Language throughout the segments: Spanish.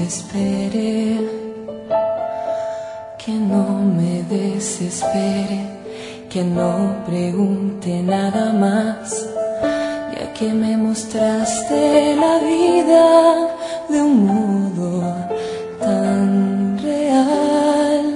desespere, que no me desespere, que no pregunte nada más, ya que me mostraste la vida de un modo tan real.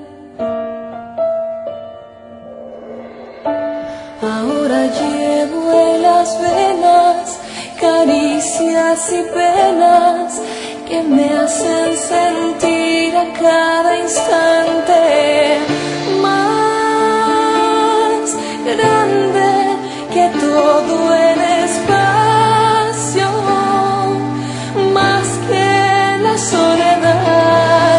Ahora llevo en las venas caricias y penas que me hacen sentir a cada instante más grande que todo el espacio, más que la soledad,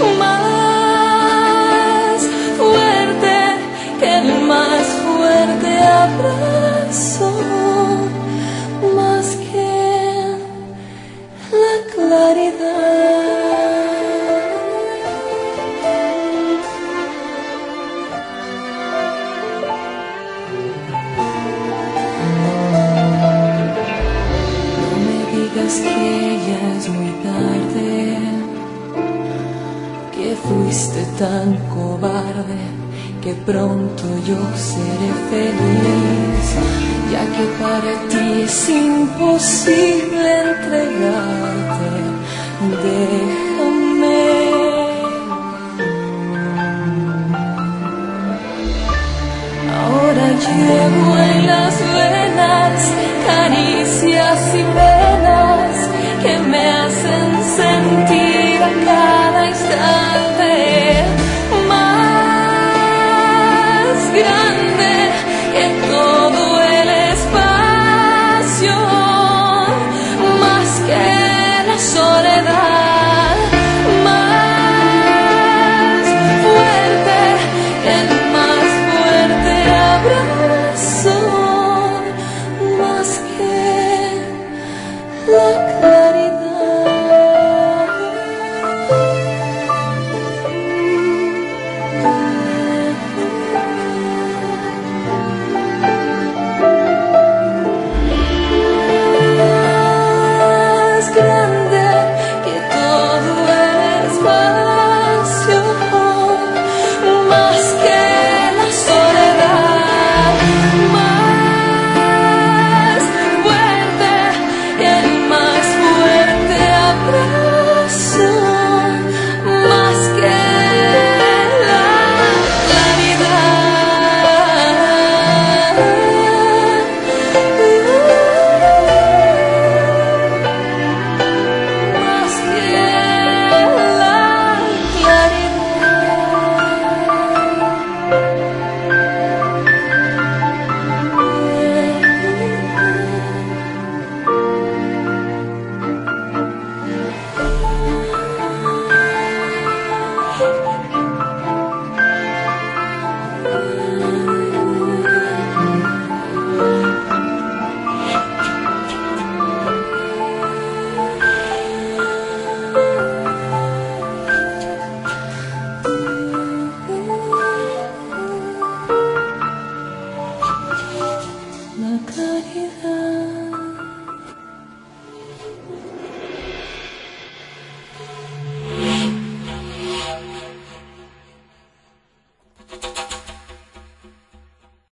más fuerte que el más fuerte abrazo, más que la claridad. No me digas que ya es muy tarde, que fuiste tan cobarde, que pronto yo seré feliz, ya que para ti es imposible entregarte.